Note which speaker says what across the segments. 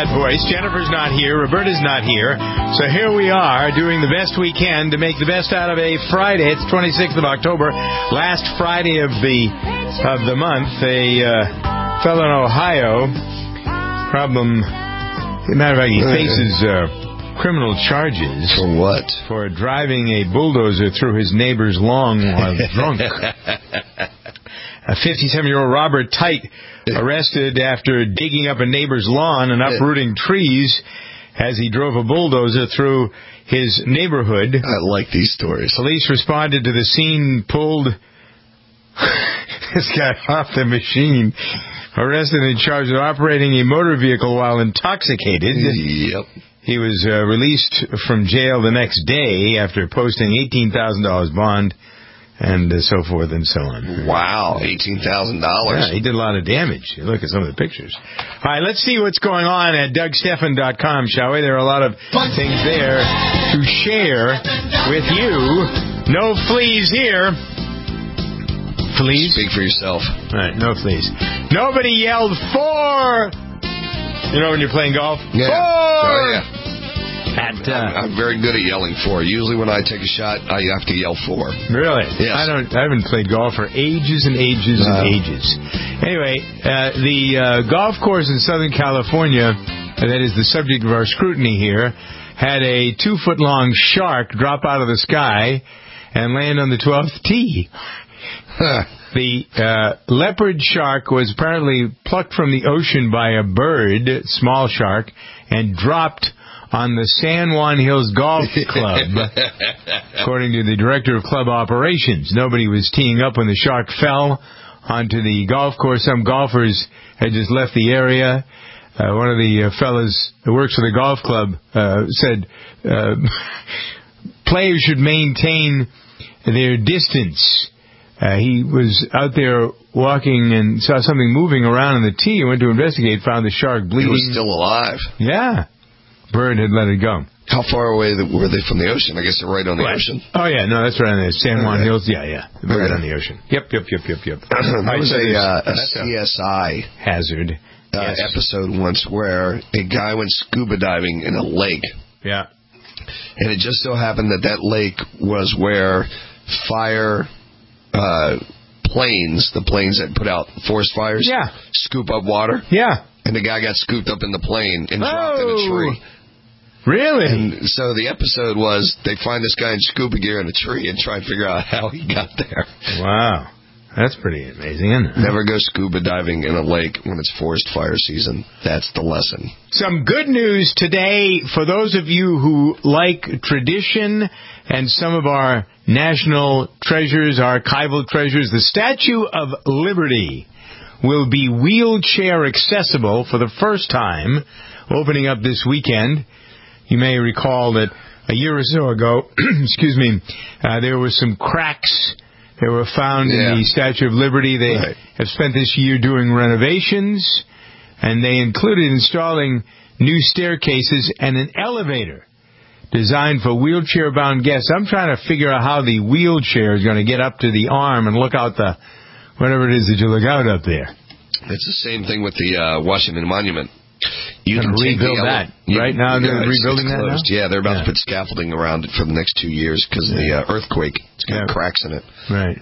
Speaker 1: that voice. Jennifer's not here. Roberta's not here. So here we are doing the best we can to make the best out of a Friday. It's 26th of October, last Friday of the month. A fellow in Ohio, as a matter of fact, he faces criminal charges.
Speaker 2: For what?
Speaker 1: For driving a bulldozer through his neighbor's lawn while drunk. A 57-year-old Robert Tite arrested after digging up a neighbor's lawn and uprooting trees as he drove a bulldozer through his neighborhood.
Speaker 2: I like these stories.
Speaker 1: Police responded to the scene, pulled this guy off the machine, arrested and charged with operating a motor vehicle while intoxicated.
Speaker 2: Yep.
Speaker 1: He was released from jail the next day after posting $18,000 bond. And so forth and so on.
Speaker 2: Wow, $18,000.
Speaker 1: Yeah, he did a lot of damage. You look at some of the pictures. All right, let's see what's going on at DougStephan.com, shall we? There are a lot of things there to share with you. No fleas here. Fleas?
Speaker 2: Speak for yourself.
Speaker 1: All right, no fleas. Nobody yelled for. You know when you're playing golf?
Speaker 2: Yeah.
Speaker 1: For!
Speaker 2: Oh, yeah.
Speaker 1: I'm
Speaker 2: very good at yelling for. Usually when I take a shot, I have to yell for.
Speaker 1: Really?
Speaker 2: Yes.
Speaker 1: I haven't played golf for ages and ages and ages. Anyway, the golf course in Southern California, that is the subject of our scrutiny here, had a 2-foot-long shark drop out of the sky and land on the 12th tee. The leopard shark was apparently plucked from the ocean by a bird, small shark, and dropped on the San Juan Hills Golf Club, according to the director of club operations. Nobody was teeing up when the shark fell onto the golf course. Some golfers had just left the area. One of the fellas who works for the golf club said players should maintain their distance. He was out there walking and saw something moving around on the tee. He went to investigate, found the shark bleeding.
Speaker 2: It was still alive.
Speaker 1: Yeah. Bird had let it go.
Speaker 2: How far away were they from the ocean? I guess they're right on the ocean.
Speaker 1: Oh, yeah. No, that's right on the San Juan Hills. Yeah. Right on the ocean. Yep.
Speaker 2: There was a CSI
Speaker 1: hazard
Speaker 2: episode once where a guy went scuba diving in a lake.
Speaker 1: Yeah.
Speaker 2: And it just so happened that lake was where fire planes, the planes that put out forest fires, scoop up water.
Speaker 1: Yeah.
Speaker 2: And the guy got scooped up in the plane and dropped in a tree.
Speaker 1: Really?
Speaker 2: And so the episode was they find this guy in scuba gear in a tree and try and figure out how he got there.
Speaker 1: Wow. That's pretty amazing, isn't it?
Speaker 2: Never go scuba diving in a lake when it's forest fire season. That's the lesson.
Speaker 1: Some good news today for those of you who like tradition and some of our national treasures, archival treasures. The Statue of Liberty will be wheelchair accessible for the first time, opening up this weekend. You may recall that a year or so ago, there were some cracks that were found in the Statue of Liberty. They have spent this year doing renovations, and they included installing new staircases and an elevator designed for wheelchair-bound guests. I'm trying to figure out how the wheelchair is going to get up to the arm and look out the whatever it is that you look out up there.
Speaker 2: It's the same thing with the Washington Monument. You can
Speaker 1: rebuild that. Right now they're rebuilding that now?
Speaker 2: Yeah, they're about to put scaffolding around it for the next 2 years because of the earthquake. It's got cracks in it.
Speaker 1: Right.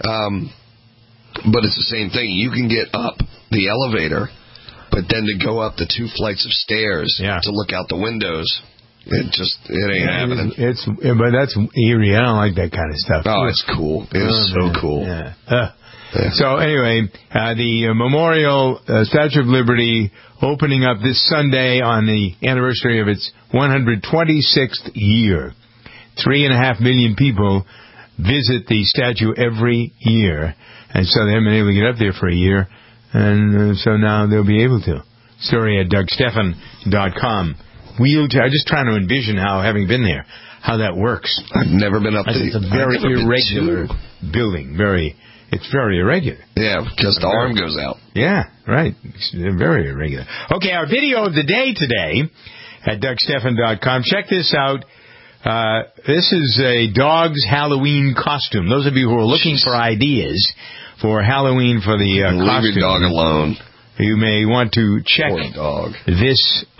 Speaker 2: But it's the same thing. You can get up the elevator, but then to go up the 2 flights of stairs to look out the windows, it ain't happening.
Speaker 1: But that's eerie. I don't like that kind of stuff.
Speaker 2: Oh, it's cool. It's so cool.
Speaker 1: Yeah. So anyway, the Memorial Statue of Liberty opening up this Sunday on the anniversary of its 126th year. 3.5 million people visit the statue every year, and so they haven't been able to get up there for a year, and so now they'll be able to. Story at DougStephan.com. Wheelchair. I'm just trying to envision how, having been there, how that works.
Speaker 2: I've never been up there.
Speaker 1: It's a very irregular building. It's very irregular.
Speaker 2: Yeah, because the arm goes out.
Speaker 1: Yeah, right. It's very irregular. Okay, our video of the day today at DougStephan.com. Check this out. This is a dog's Halloween costume. Those of you who are looking for ideas for Halloween for the costume.
Speaker 2: Leave your dog alone.
Speaker 1: You may want to check this out.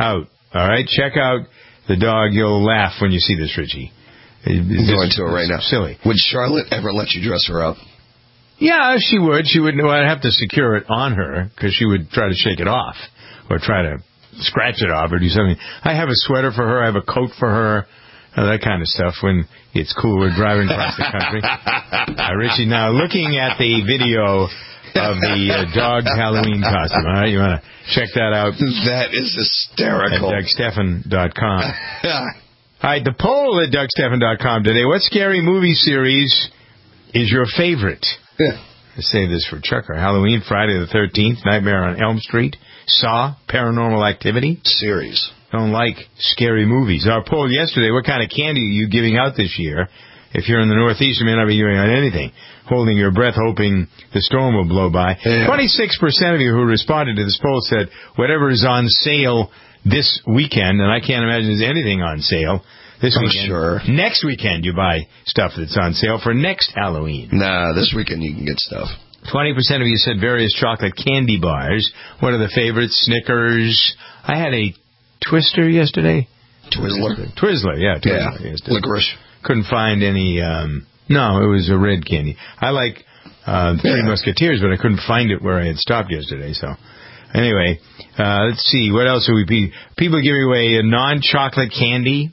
Speaker 1: All right, check out the dog. You'll laugh when you see this, Richie.
Speaker 2: I'm going to it right now.
Speaker 1: Silly.
Speaker 2: Would Charlotte ever let you dress her up?
Speaker 1: Yeah, she would. She would. Well, I'd have to secure it on her because she would try to shake it off or try to scratch it off or do something. I have a sweater for her. I have a coat for her. That kind of stuff when it's cool. We're driving across the country. Richie, now looking at the video of the dog Halloween costume. All right, you want to check that out?
Speaker 2: That is hysterical.
Speaker 1: At DougStephan.com. All right, the poll at DougStephan.com today. What scary movie series is your favorite? I say this for Chucker. Halloween, Friday the 13th, Nightmare on Elm Street, Saw, Paranormal Activity.
Speaker 2: Series.
Speaker 1: Don't like scary movies. Our poll yesterday, what kind of candy are you giving out this year? If you're in the Northeast, you may not be giving out anything. Holding your breath, hoping the storm will blow by. Yeah. 26% of you who responded to this poll said whatever is on sale this weekend, and I can't imagine there's anything on sale this weekend.
Speaker 2: Sure.
Speaker 1: Next weekend you buy stuff that's on sale for next Halloween.
Speaker 2: Nah, this weekend you can get stuff.
Speaker 1: 20% of you said various chocolate candy bars. What are the favorites? Snickers. I had a Twister yesterday. Twizzler, yeah. Yesterday.
Speaker 2: Licorice.
Speaker 1: Couldn't find any, no, it was a red candy. I like Three Musketeers, but I couldn't find it where I had stopped yesterday, so. Anyway, let's see, what else are we, people giving away a non-chocolate candy.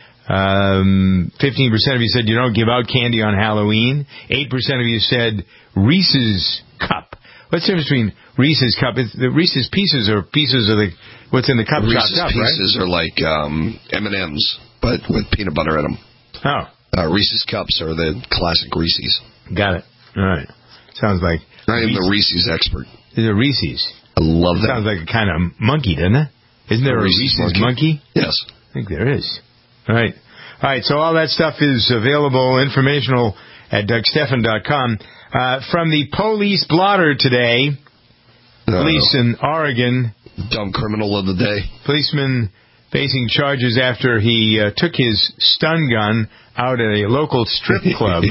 Speaker 1: 15% of you said you don't give out candy on Halloween. 8% of you said Reese's Cup. What's the difference between Reese's Cup? The Reese's Pieces are pieces of the what's in the cup.
Speaker 2: Reese's
Speaker 1: chopped up,
Speaker 2: Pieces
Speaker 1: right?
Speaker 2: are like M&Ms, but with peanut butter in them.
Speaker 1: Oh.
Speaker 2: Reese's Cups are the classic Reese's.
Speaker 1: Got it. All right. Sounds like...
Speaker 2: I am the Reese's expert.
Speaker 1: Is it Reese's?
Speaker 2: I love that.
Speaker 1: Sounds like a kind of monkey, doesn't it? Isn't there a Reese's monkey?
Speaker 2: Yes.
Speaker 1: I think there is. All right. All right, so all that stuff is available, informational at DougStephan.com. From the police blotter today, police in Oregon.
Speaker 2: Dumb criminal of the day.
Speaker 1: Policeman facing charges after he took his stun gun out at a local strip club.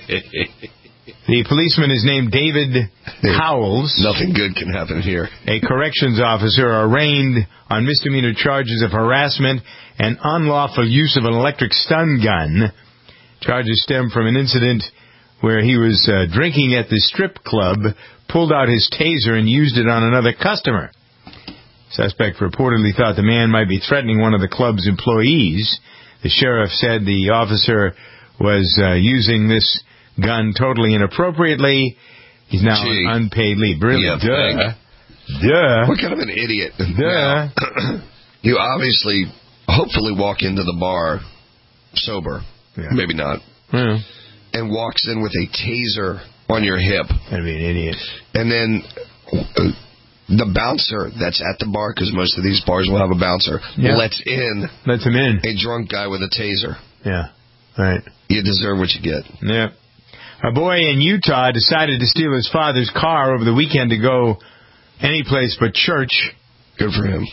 Speaker 1: The policeman is named David Howells.
Speaker 2: Nothing good can happen here.
Speaker 1: A corrections officer arraigned on misdemeanor charges of harassment and unlawful use of an electric stun gun. Charges stem from an incident where he was drinking at the strip club, pulled out his taser and used it on another customer. Suspect reportedly thought the man might be threatening one of the club's employees. The sheriff said the officer was using this gun totally inappropriately. He's now on unpaid leave. Really?
Speaker 2: Yeah,
Speaker 1: Duh.
Speaker 2: What kind of an idiot?
Speaker 1: Duh.
Speaker 2: Now, you obviously, hopefully walk into the bar sober. Yeah. Maybe not.
Speaker 1: Yeah.
Speaker 2: And walks in with a taser on your hip.
Speaker 1: That'd be an idiot.
Speaker 2: And then the bouncer that's at the bar, because most of these bars will have a bouncer, lets him in a drunk guy with a taser.
Speaker 1: Yeah. Right.
Speaker 2: You deserve what you get.
Speaker 1: Yeah. A boy in Utah decided to steal his father's car over the weekend to go any place but church.
Speaker 2: Good for him.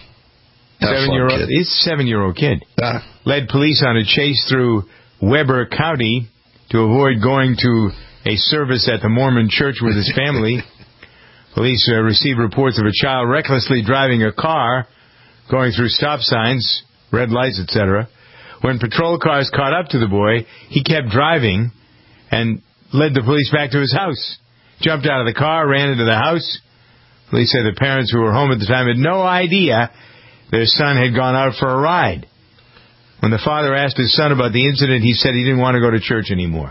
Speaker 1: He's a 7-year-old kid. Led police on a chase through Weber County to avoid going to a service at the Mormon church with his family. Police received reports of a child recklessly driving a car, going through stop signs, red lights, etc. When patrol cars caught up to the boy, he kept driving and led the police back to his house. Jumped out of the car, ran into the house. Police said the parents who were home at the time had no idea their son had gone out for a ride. When the father asked his son about the incident, he said he didn't want to go to church anymore.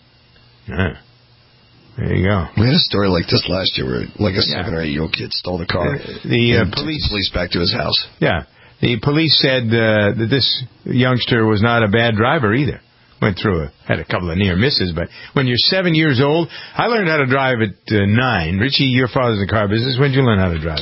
Speaker 1: There you go.
Speaker 2: We had a story like this last year where like a 7 or 8 year old kid stole the car.
Speaker 1: The
Speaker 2: police back to his house.
Speaker 1: Yeah. The police said that this youngster was not a bad driver either. Had a couple of near misses, but when you're 7 years old, I learned how to drive at 9. Richie, your father's in the car business. When did you learn how to drive?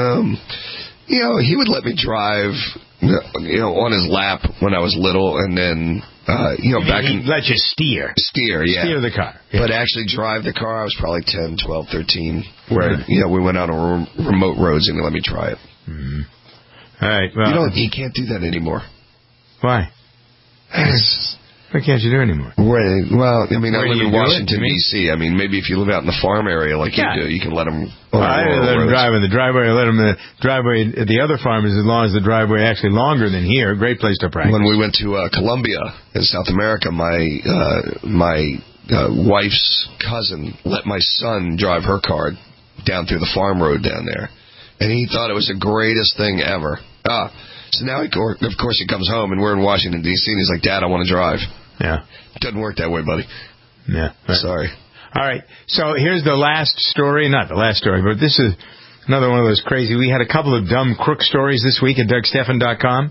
Speaker 2: He would let me drive, on his lap when I was little, and then,
Speaker 1: he'd let you steer.
Speaker 2: Yeah.
Speaker 1: Steer the car. Yeah.
Speaker 2: But actually drive the car, I was probably 10, 12, 13, where, we went out on remote roads and he let me try it.
Speaker 1: Mm-hmm. All right. Well,
Speaker 2: you can't do that anymore.
Speaker 1: Why? What can't you do anymore?
Speaker 2: Well, I mean, I live in Washington, D.C. I mean, maybe if you live out in the farm area like you do, you can let them...
Speaker 1: I let them drive in the driveway. I let them in the driveway at the other farm is as long as the driveway actually longer than here. Great place to practice.
Speaker 2: When we went to Colombia in South America, my wife's cousin let my son drive her car down through the farm road down there. And he thought it was the greatest thing ever. So now, of course, he comes home, and we're in Washington, D.C., and he's like, Dad, I want to drive.
Speaker 1: Yeah.
Speaker 2: It doesn't work that way, buddy.
Speaker 1: Yeah. Right.
Speaker 2: Sorry.
Speaker 1: All right. So here's the last story. Not the last story, but this is another one of those crazy. We had a couple of dumb crook stories this week at DougStephan.com.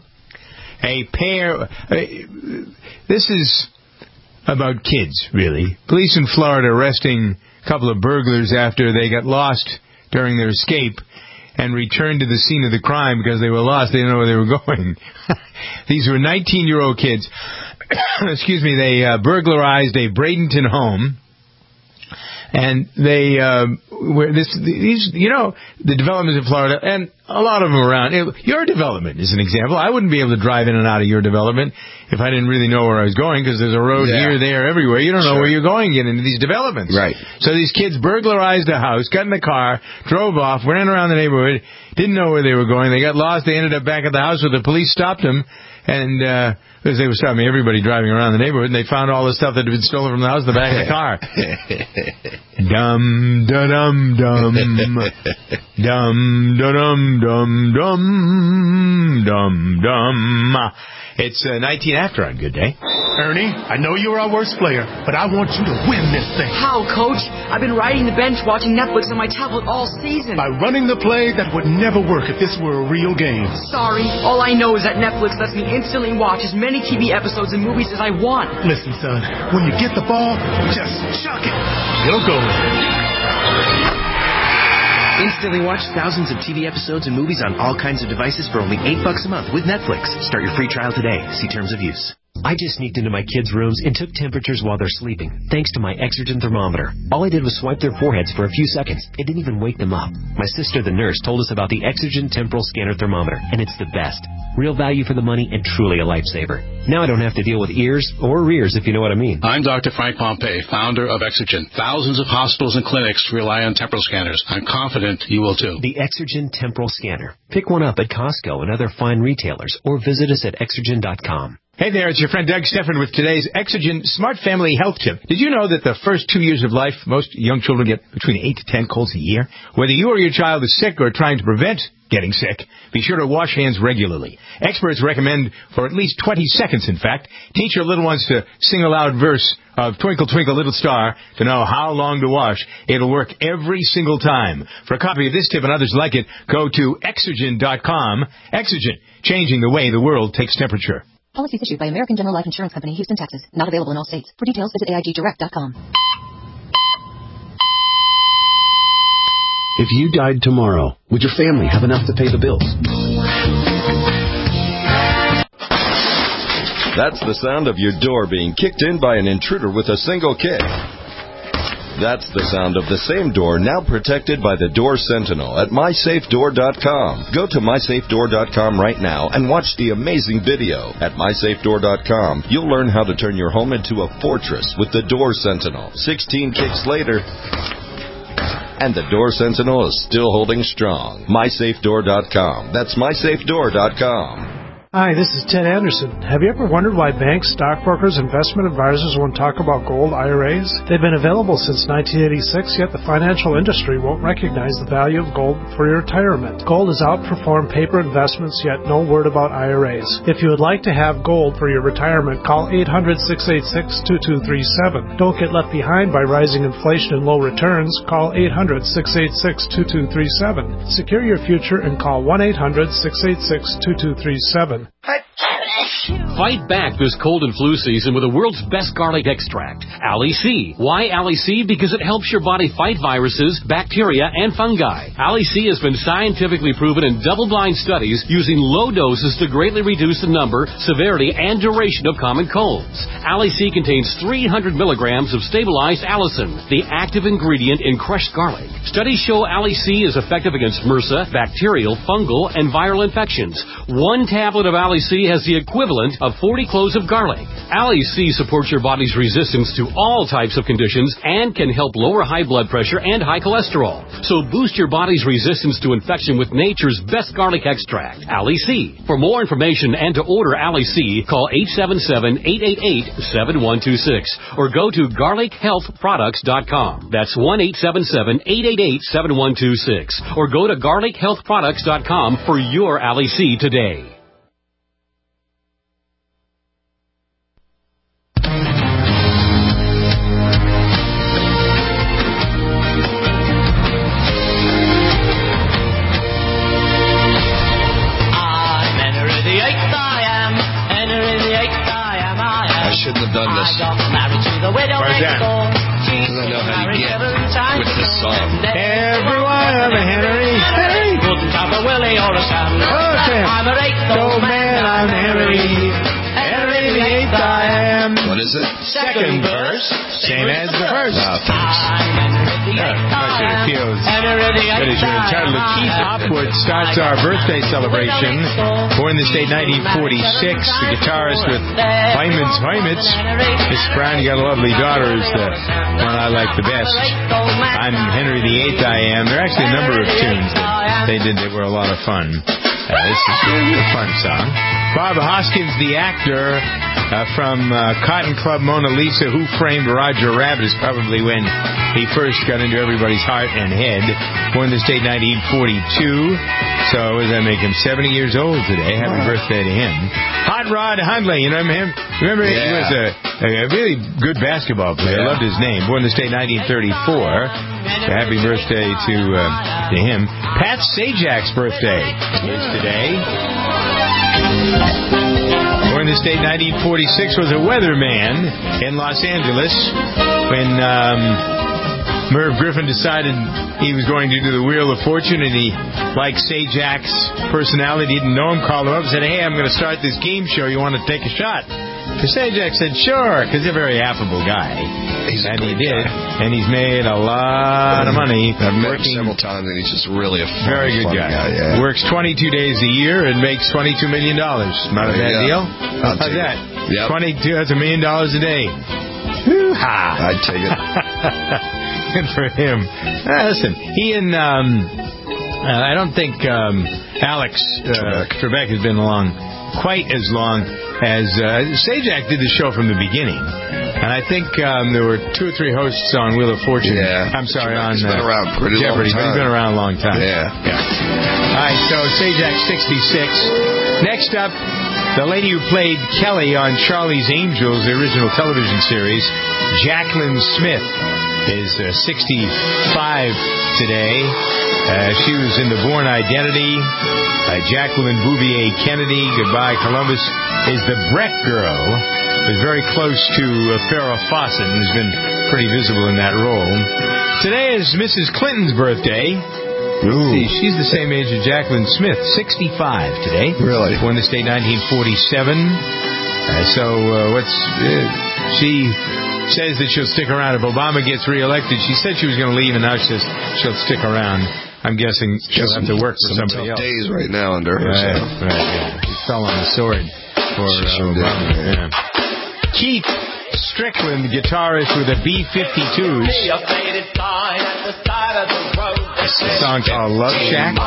Speaker 1: This is about kids, really. Police in Florida arresting a couple of burglars after they got lost during their escape and returned to the scene of the crime because they were lost. They didn't know where they were going. These were 19-year-old kids. Excuse me. They burglarized a Bradenton home. And they the developments in Florida, and a lot of them around. Your development is an example. I wouldn't be able to drive in and out of your development if I didn't really know where I was going, because there's a road here, there, everywhere. You don't know where you're going into these developments.
Speaker 2: Right.
Speaker 1: So these kids burglarized a house, got in the car, drove off, ran around the neighborhood, didn't know where they were going. They got lost. They ended up back at the house where the police stopped them. And as they were stopping everybody driving around the neighborhood, and they found all the stuff that had been stolen from the house in the back of the car. Dum da dum dum, dum da dum dum dum dum dum. It's 19 after on Good Day.
Speaker 3: Ernie, I know you're our worst player, but I want you to win this thing.
Speaker 4: How, Coach? I've been riding the bench watching Netflix on my tablet all season.
Speaker 3: By running the play that would never work if this were a real game.
Speaker 4: Sorry, all I know is that Netflix lets me instantly watch as many TV episodes and movies as I want.
Speaker 3: Listen, son, when you get the ball, just chuck it. It'll go.
Speaker 5: Instantly watch thousands of TV episodes and movies on all kinds of devices for only $8 a month with Netflix. Start your free trial today. See terms of use. I just sneaked into my kids' rooms and took temperatures while they're sleeping, thanks to my Exergen thermometer. All I did was swipe their foreheads for a few seconds. It didn't even wake them up. My sister, the nurse, told us about the Exergen Temporal Scanner Thermometer, and it's the best. Real value for the money and truly a lifesaver. Now I don't have to deal with ears or rears, if you know what I mean.
Speaker 6: I'm Dr. Frank Pompey, founder of Exergen. Thousands of hospitals and clinics rely on temporal scanners. I'm confident you will too.
Speaker 5: The Exergen Temporal Scanner. Pick one up at Costco and other fine retailers, or visit us at Exergen.com.
Speaker 1: Hey there, it's your friend Doug Stephan with today's Exergen Smart Family Health Tip. Did you know that the first 2 years of life, most young children get between 8 to 10 colds a year? Whether you or your child is sick or trying to prevent getting sick, be sure to wash hands regularly. Experts recommend for at least 20 seconds, in fact. Teach your little ones to sing a loud verse of Twinkle, Twinkle, Little Star to know how long to wash. It'll work every single time. For a copy of this tip and others like it, go to Exergen.com. Exergen, changing the way the world takes temperature.
Speaker 7: Policies issued by American General Life Insurance Company, Houston, Texas. Not available in all states. For details, visit AIGdirect.com.
Speaker 8: If you died tomorrow, would your family have enough to pay the bills?
Speaker 9: That's the sound of your door being kicked in by an intruder with a single kick. That's the sound of the same door now protected by the Door Sentinel at MySafeDoor.com. Go to MySafeDoor.com right now and watch the amazing video. At MySafeDoor.com, you'll learn how to turn your home into a fortress with the Door Sentinel. 16 kicks later, and the Door Sentinel is still holding strong. MySafeDoor.com. That's MySafeDoor.com.
Speaker 10: Hi, this is Ted Anderson. Have you ever wondered why banks, stockbrokers, investment advisors won't talk about gold IRAs? They've been available since 1986, yet the financial industry won't recognize the value of gold for your retirement. Gold has outperformed paper investments, yet no word about IRAs. If you would like to have gold for your retirement, call 800-686-2237. Don't get left behind by rising inflation and low returns. Call 800-686-2237. Secure your future and call 1-800-686-2237.
Speaker 11: Fight back this cold and flu season with the world's best garlic extract, Ali C. Why Ali C? Because it helps your body fight viruses, bacteria, and fungi. Ali C has been scientifically proven in double-blind studies using low doses to greatly reduce the number, severity, and duration of common colds. Ali C contains 300 milligrams of stabilized allicin, the active ingredient in crushed garlic. Studies show Ali C is effective against MRSA, bacterial, fungal, and viral infections. One tablet of Ali C has the equivalent of 40 cloves of garlic. Ali-C supports your body's resistance to all types of conditions and can help lower high blood pressure and high cholesterol. So boost your body's resistance to infection with nature's best garlic extract, Ali-C. For more information and to order Ali-C, call 877-888-7126 or go to garlichealthproducts.com. That's 1-877-888-7126 or go to garlichealthproducts.com for your Ali-C today.
Speaker 2: Shouldn't have done this.
Speaker 1: Why's that?
Speaker 2: Because I know how to get with this song.
Speaker 1: Everyone, I'm a Henry. Henry. Oh, Sam. Oh, man, I'm Henry. Henry the eighth I am.
Speaker 2: What is it?
Speaker 1: Second verse. Same as the first.
Speaker 2: Oh, thanks.
Speaker 1: It feels good as you're entitled. Keith Hopwood starts our birthday celebration. Born in the state 1946, the guitarist with Hyman's Hymitz. Miss Brown, you got a lovely daughter, is the one I like the best. I'm Henry VIII, I am. There are actually a number of tunes that they did that were a lot of fun. This is a fun song. Bob Hoskins, the actor from Cotton Club Mona Lisa, Who Framed Roger Rabbit, is probably when he first got into everybody's heart and head. Born in the state 1942. So does that make him 70 years old today? Happy birthday to him. Hot Rod Hundley, you know him? Remember, he was a really good basketball player. I loved his name. Born in the state 1934. So happy birthday to him. Pat Sajak's birthday is today. Born in the state 1946, was a weatherman in Los Angeles when Merv Griffin decided he was going to do the Wheel of Fortune, and he liked Sajak's personality, didn't know him, called him up and said, hey, I'm going to start this game show. You want to take a shot? So Sajak said, sure, because he's a very affable guy. And he did. And he's made a lot of money.
Speaker 2: I've met him several times, and he's just really a
Speaker 1: very good guy.
Speaker 2: Yeah.
Speaker 1: Works 22 days a year and makes $22 million. Not a bad deal? How's that?
Speaker 2: Yep.
Speaker 1: 22, that's $1 million a day.
Speaker 2: I'd take it.
Speaker 1: Good for him. Listen, he and I don't think Alex Trebek has been along quite as long as Sajak did the show from the beginning. And I think there were 2 or 3 hosts on Wheel of Fortune.
Speaker 2: Yeah.
Speaker 1: I'm sorry,
Speaker 2: Trebek's
Speaker 1: on
Speaker 2: been around pretty
Speaker 1: Jeopardy,
Speaker 2: long time.
Speaker 1: But he's been around a long time.
Speaker 2: Yeah.
Speaker 1: All right, so Sajak 66. Next up, the lady who played Kelly on Charlie's Angels, the original television series, Jaclyn Smith, is 65 today. She was in The Bourne Identity. Jacqueline Bouvier Kennedy, Goodbye Columbus, is the Breck girl. Was very close to Farrah Fawcett and has been pretty visible in that role. Today is Mrs. Clinton's birthday. Let's see, she's the same age as Jaclyn Smith, 65 today.
Speaker 2: Really?
Speaker 1: Born in the state 1947. She says that she'll stick around if Obama gets reelected. She said she was going to leave, and now she'll stick around. I'm guessing she'll have to work for somebody else.
Speaker 2: Days right now under her.
Speaker 1: Right, yeah. She fell on the sword for Obama. Yeah. Keith Strickland, guitarist with the B-52s. A song called Love Shack.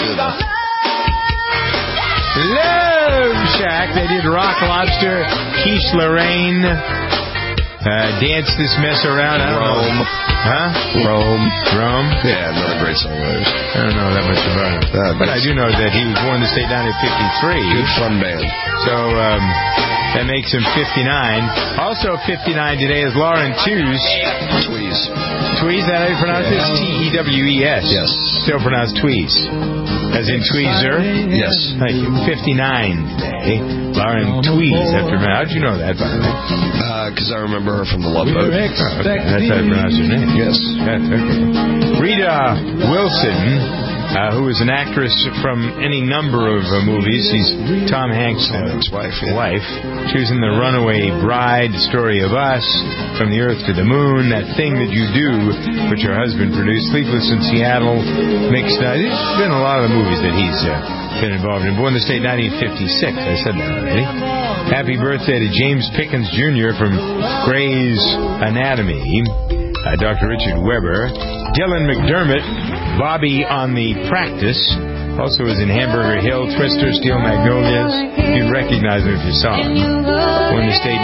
Speaker 1: Love Shack. They did Rock Lobster, Quiche Lorraine, Dance This Mess Around. I don't know. Huh? Rome?
Speaker 2: Yeah, another great songwriter.
Speaker 1: I don't know that much about him. But I do know that he was born in the state down in 53.
Speaker 2: Good fun band.
Speaker 1: So that makes him 59. Also 59 today is Lauren Tews.
Speaker 2: Tweez.
Speaker 1: Tweez, that how you pronounce it? T-E-W-E-S.
Speaker 2: Yes.
Speaker 1: Still pronounced Tweez. As in tweezer?
Speaker 2: Yes.
Speaker 1: Thank you. 59 today. Lauren Tweez. How'd you know that, by the way?
Speaker 2: Because I remember her from The Love Boat.
Speaker 1: Okay. That's how you pronounce her name.
Speaker 2: Yes.
Speaker 1: Okay. Rita Wilson, who is an actress from any number of movies. She's Tom Hanks' wife. She was in The Runaway Bride, The Story of Us, From the Earth to the Moon, That Thing That You Do, which her husband produced, Sleepless in Seattle, Mixed. There's been a lot of the movies that he's been involved in. Born in the state 1956. I said that already. Happy birthday to James Pickens Jr. from Grey's Anatomy. Dr. Richard Weber. Dylan McDermott. Bobby on the Practice. Also was in Hamburger Hill, Twister, Steel Magnolias. You'd recognize him if you saw him. Won the state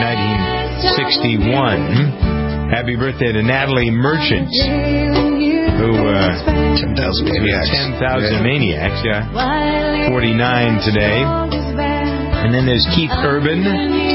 Speaker 1: 1961. Happy birthday to Natalie Merchant, who
Speaker 2: 10,000 Maniacs.
Speaker 1: 10,000 Maniacs, yeah. 49 today. And then there's Keith Urban.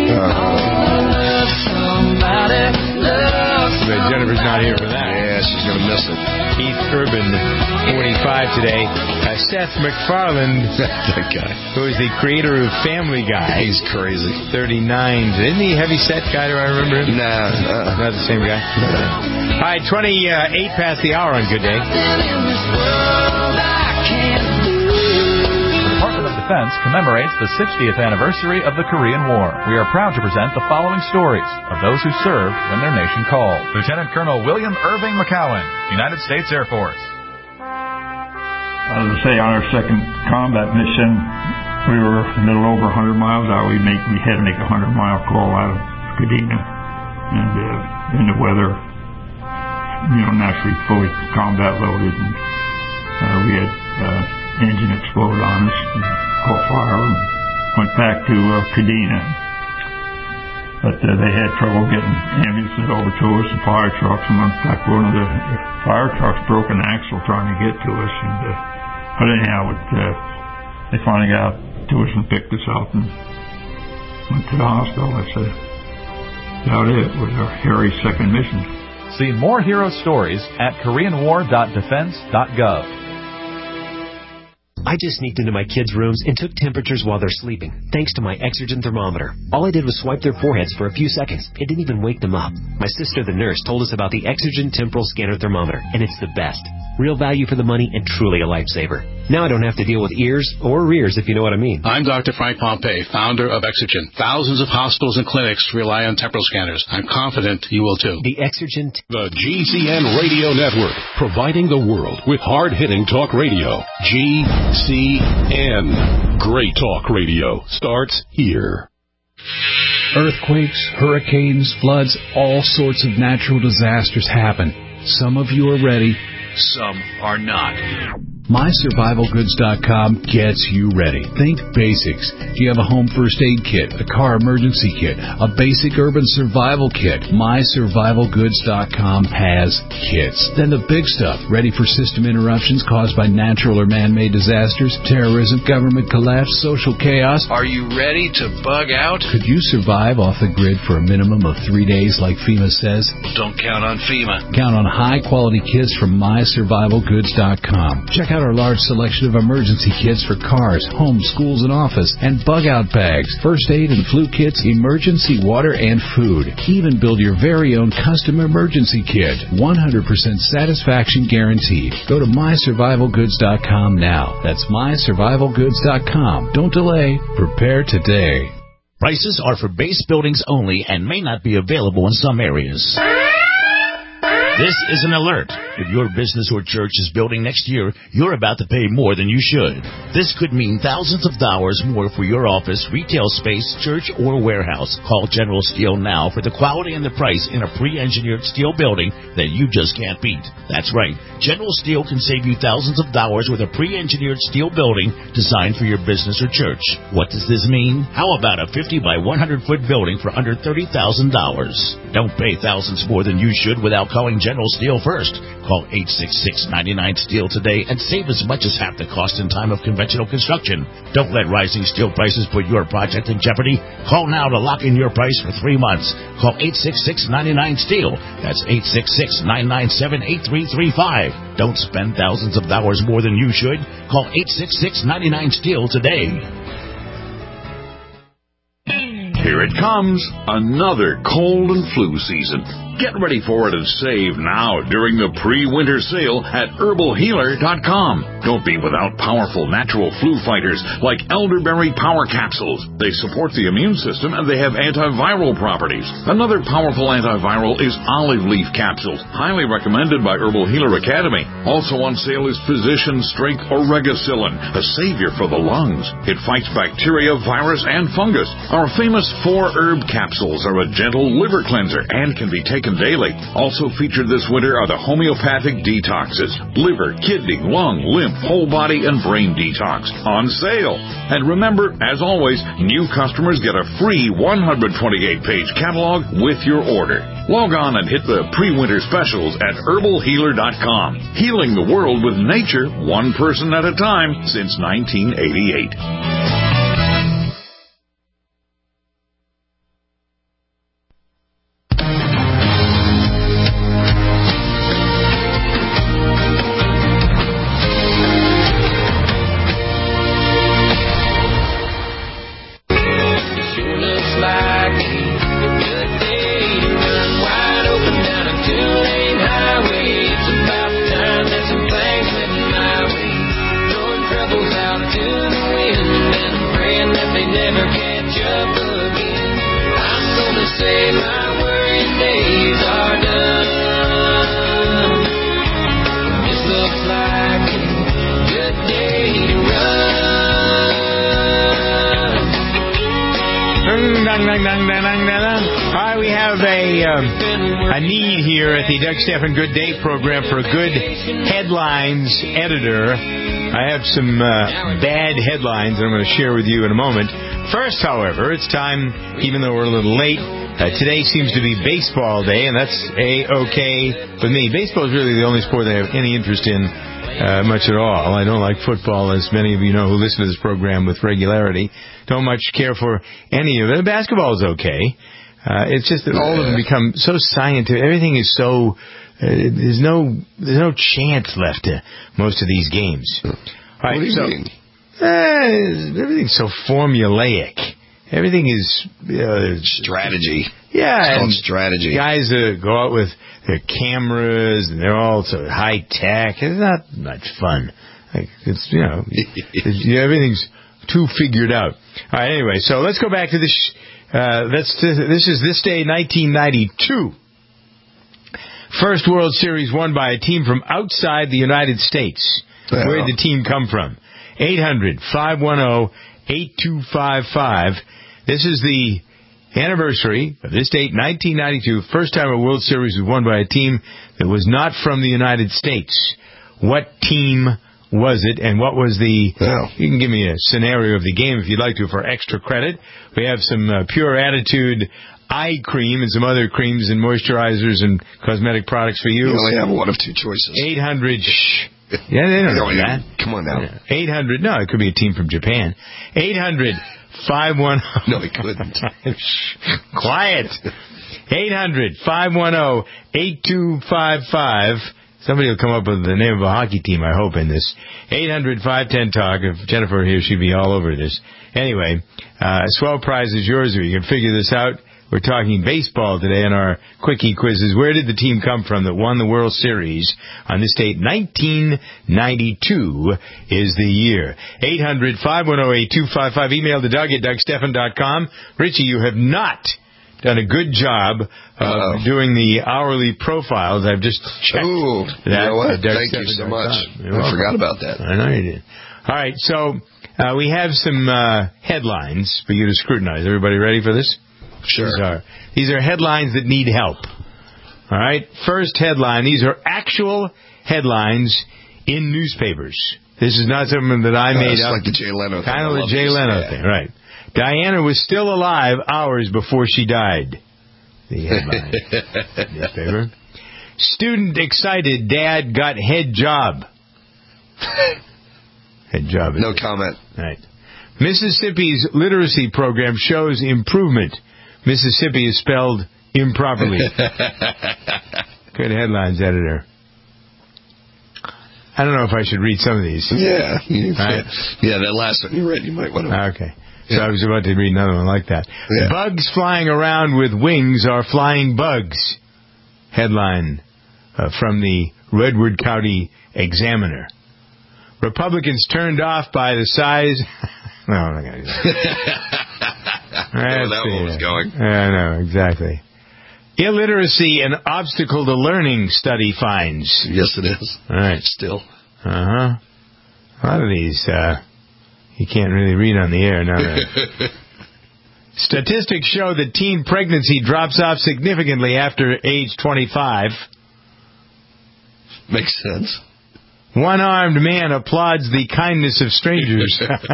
Speaker 1: But Jennifer's not here for that.
Speaker 2: Yeah, she's going to miss it.
Speaker 1: Keith Urban, 45 today. Seth MacFarlane,
Speaker 2: that guy,
Speaker 1: who is the creator of Family Guy.
Speaker 2: He's crazy.
Speaker 1: 39. Isn't he a heavy set guy? Do I remember him?
Speaker 2: Nah.
Speaker 1: Not the same guy? All right, 28 past the hour on Good Day.
Speaker 12: Defense commemorates the 60th anniversary of the Korean War. We are proud to present the following stories of those who served when their nation called. Lieutenant Colonel William Irving McCowan, United States Air Force.
Speaker 13: As I say, on our second combat mission, we were a little over 100 miles out. We had to make a 100-mile call out of Kadena, and in the weather, naturally fully combat loaded, and we had engine explode on us. Caught fire and went back to Kadena. But they had trouble getting ambulances over to us and fire trucks. And in fact, one of the fire trucks broke an axle trying to get to us. But anyhow, they finally got to us and picked us up and went to the hospital. That's about it. It was our hairy second mission.
Speaker 12: See more hero stories at KoreanWar.defense.gov.
Speaker 5: I just sneaked into my kids' rooms and took temperatures while they're sleeping, thanks to my Exergen thermometer. All I did was swipe their foreheads for a few seconds. It didn't even wake them up. My sister, the nurse, told us about the Exergen Temporal Scanner Thermometer, and it's the best. Real value for the money and truly a lifesaver. Now I don't have to deal with ears or rears, if you know what I mean.
Speaker 6: I'm Dr. Frank Pompey, founder of Exergen. Thousands of hospitals and clinics rely on temporal scanners. I'm confident you will too.
Speaker 5: The Exergen...
Speaker 14: The GCN Radio Network, providing the world with hard-hitting talk radio. GCN. Great talk radio starts here.
Speaker 15: Earthquakes, hurricanes, floods, all sorts of natural disasters happen. Some of you are ready, some are not. MySurvivalGoods.com gets you ready. Think basics. Do you have a home first aid kit, a car emergency kit, a basic urban survival kit? MySurvivalGoods.com has kits. Then the big stuff, ready for system interruptions caused by natural or man-made disasters, terrorism, government collapse, social chaos. Are you ready to bug out? Could you survive off the grid for a minimum of 3 days like FEMA says? Don't count on FEMA. Count on high-quality kits from MySurvivalGoods.com. Check out our large selection of emergency kits for cars, homes, schools, and office, and bug-out bags, first aid and flu kits, emergency water, and food. Even build your very own custom emergency kit. 100% satisfaction guaranteed. Go to MySurvivalGoods.com now. That's MySurvivalGoods.com. Don't delay. Prepare today.
Speaker 16: Prices are for base buildings only and may not be available in some areas. This is an alert. If your business or church is building next year, you're about to pay more than you should. This could mean thousands of dollars more for your office, retail space, church, or warehouse. Call General Steel now for the quality and the price in a pre-engineered steel building that you just can't beat. That's right. General Steel can save you thousands of dollars with a pre-engineered steel building designed for your business or church. What does this mean? How about a 50 by 100 foot building for under $30,000? Don't pay thousands more than you should without calling General Steel first. Call 866-99-STEEL today and save as much as half the cost in time of conventional construction. Don't let rising steel prices put your project in jeopardy. Call now to lock in your price for 3 months. Call 866-99-STEEL. That's 866-997-8335. Don't spend thousands of dollars more than you should. Call 866-99-STEEL today.
Speaker 17: Here it comes, another cold and flu season. Get ready for it and save now during the pre-winter sale at HerbalHealer.com. Don't be without powerful natural flu fighters like elderberry power capsules. They support the immune system and they have antiviral properties. Another powerful antiviral is olive leaf capsules, highly recommended by Herbal Healer Academy. Also on sale is Physician Strength Oregacillin, a savior for the lungs. It fights bacteria, virus, and fungus. Our famous 4-herb capsules are a gentle liver cleanser and can be taken daily. Also featured this winter are the homeopathic detoxes, liver, kidney, lung, lymph, whole body, and brain detox on sale. And remember, as always, new customers get a free 128-page catalog with your order. Log on and hit the pre-winter specials at HerbalHealer.com. Healing the world with nature, one person at a time, since 1988.
Speaker 1: Stephan Good Day program for a good headlines editor. I have some bad headlines that I'm going to share with you in a moment. First, however, it's time, even though we're a little late, today seems to be baseball day, and that's A-OK with me. Baseball is really the only sport that I have any interest in much at all. I don't like football, as many of you know who listen to this program with regularity. Don't much care for any of it. Basketball is okay. It's just that all of them become so scientific. Everything is so... there's no chance left to most of these games.
Speaker 2: What do you mean?
Speaker 1: Everything's so formulaic. Everything is...
Speaker 2: strategy.
Speaker 1: Yeah.
Speaker 2: It's called strategy.
Speaker 1: Guys go out with their cameras, and they're all so high-tech. It's not much fun. Like, it's, everything's too figured out. All right, anyway, so let's go back to this... this is this day, 1992. First World Series won by a team from outside the United States.
Speaker 2: Yeah.
Speaker 1: Where did the team come from? 800-510-8255. This is the anniversary of this date, 1992. First time a World Series was won by a team that was not from the United States. What team was it, and what was the... You can give me a scenario of the game if you'd like to for extra credit. We have some Pure Attitude eye cream and some other creams and moisturizers and cosmetic products for you.
Speaker 2: You only have one of two choices.
Speaker 1: 800... Yeah, they don't know that.
Speaker 2: Come on now.
Speaker 1: 800... No, it could be a team from Japan. 800-510...
Speaker 2: No, it couldn't.
Speaker 1: Quiet. 800-510-8255... Somebody will come up with the name of a hockey team, I hope, in this. 800-510-TALK. If Jennifer were here, she'd be all over this. Anyway, swell prize is yours, or you can figure this out. We're talking baseball today in our quickie quizzes. Where did the team come from that won the World Series on this date? 1992 is the year. 800-510-8255. Email to Doug at DougStephan.com. Richie, you have not done a good job of doing the hourly profiles. I've just checked.
Speaker 2: Ooh, you know what? Thank you so much. I forgot about that.
Speaker 1: I know you did. All right, so we have some headlines for you to scrutinize. Everybody ready for this?
Speaker 2: Sure.
Speaker 1: These are headlines that need help. All right, first headline. These are actual headlines in newspapers. This is not something that I made up.
Speaker 2: Like the Jay Leno thing.
Speaker 1: Kind of the Jay Leno thing, right. Diana was still alive hours before she died. The headline. Newspaper. Student excited, dad got head job. Head job.
Speaker 2: No comment.
Speaker 1: Right. Mississippi's literacy program shows improvement. Mississippi is spelled improperly. Good headlines, editor. I don't know if I should read some of these.
Speaker 2: Yeah.
Speaker 1: Right?
Speaker 2: Yeah, that last one you read, you might want to...
Speaker 1: Okay. So I was about to read another one like that. Yeah. Bugs flying around with wings are flying bugs. headline from the Redwood County Examiner. Republicans turned off by the size... No, I'm not going to do that.
Speaker 2: That one was going.
Speaker 1: I know, exactly. Illiteracy an obstacle to learning, study finds.
Speaker 2: Yes, it is.
Speaker 1: All right.
Speaker 2: Still.
Speaker 1: A lot of these, you can't really read on the air. No. Statistics show that teen pregnancy drops off significantly after age 25.
Speaker 2: Makes sense.
Speaker 1: One-armed man applauds the kindness of strangers.